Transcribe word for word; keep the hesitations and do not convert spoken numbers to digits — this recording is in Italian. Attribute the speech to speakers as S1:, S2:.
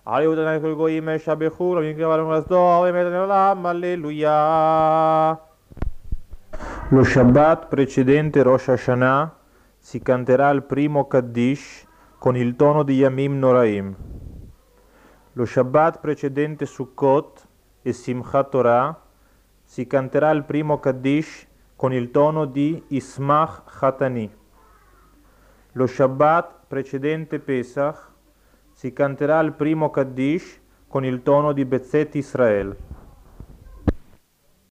S1: Lo Shabbat precedente Rosh Hashanah si canterà il primo Kaddish con il tono di Yamim Noraim. Lo Shabbat precedente Sukkot e Simchat Torah si canterà il primo Kaddish con il tono di Ismach Chatani. Lo Shabbat precedente Pesach si canterà il primo Kaddish con il tono di Betzet Israel.